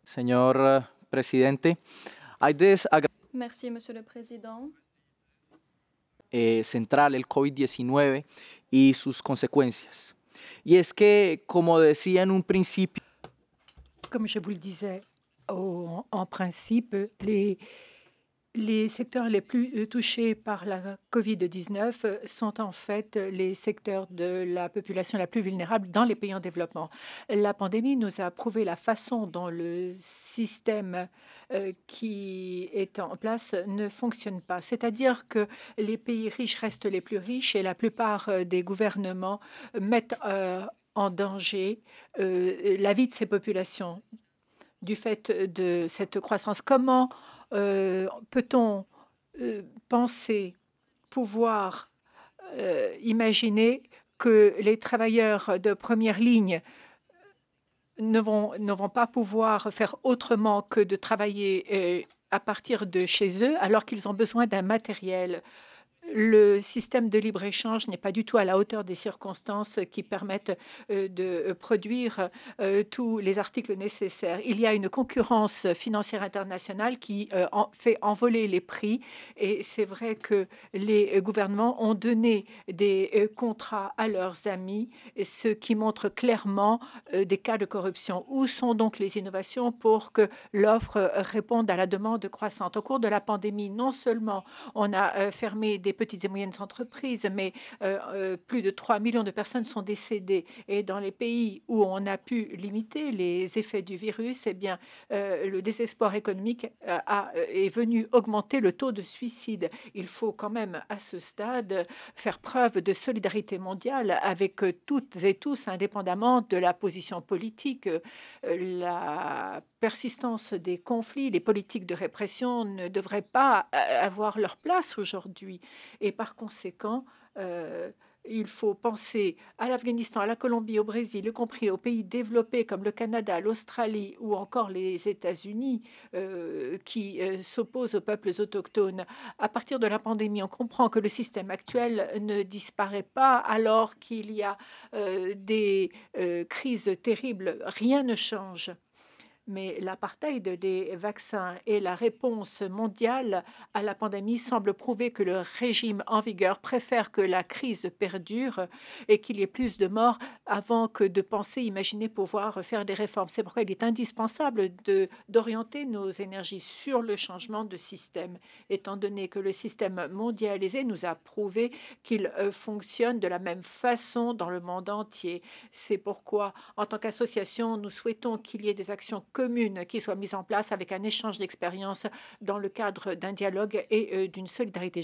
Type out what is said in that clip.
señor presidente. Hay Merci, Monsieur le Président. central el COVID-19 y sus consecuencias. Y es que, como decía en un principio, Comme je vous le disais, en principe, les secteurs les plus touchés par la COVID-19 sont en fait les secteurs de la population la plus vulnérable dans les pays en développement. La pandémie nous a prouvé la façon dont le système qui est en place ne fonctionne pas. C'est-à-dire que les pays riches restent les plus riches et la plupart des gouvernements mettent en danger la vie de ces populations du fait de cette croissance. Comment peut-on penser pouvoir imaginer que les travailleurs de première ligne ne vont pas pouvoir faire autrement que de travailler à partir de chez eux alors qu'ils ont besoin d'un matériel? Le système de libre-échange n'est pas du tout à la hauteur des circonstances qui permettent de produire tous les articles nécessaires. Il y a une concurrence financière internationale qui fait envoler les prix et c'est vrai que les gouvernements ont donné des contrats à leurs amis, ce qui montre clairement des cas de corruption. Où sont donc les innovations pour que l'offre réponde à la demande croissante? Au cours de la pandémie, non seulement on a fermé des petites et moyennes entreprises, mais plus de 3 millions de personnes sont décédées. Et dans les pays où on a pu limiter les effets du virus, eh bien, le désespoir économique est venu augmenter le taux de suicide. Il faut quand même, à ce stade, faire preuve de solidarité mondiale avec toutes et tous, indépendamment de la position politique. La persistance des conflits, les politiques de répression ne devraient pas avoir leur place aujourd'hui. Et par conséquent, il faut penser à l'Afghanistan, à la Colombie, au Brésil, y compris aux pays développés comme le Canada, l'Australie ou encore les États-Unis qui s'opposent aux peuples autochtones. À partir de la pandémie, on comprend que le système actuel ne disparaît pas alors qu'il y a des crises terribles. Rien ne change. Mais l'apartheid des vaccins et la réponse mondiale à la pandémie semblent prouver que le régime en vigueur préfère que la crise perdure et qu'il y ait plus de morts avant que de penser, imaginer pouvoir faire des réformes. C'est pourquoi il est indispensable d'orienter nos énergies sur le changement de système, étant donné que le système mondialisé nous a prouvé qu'il fonctionne de la même façon dans le monde entier. C'est pourquoi, en tant qu'association, nous souhaitons qu'il y ait des actions communes qui soient mises en place avec un échange d'expériences dans le cadre d'un dialogue et d'une solidarité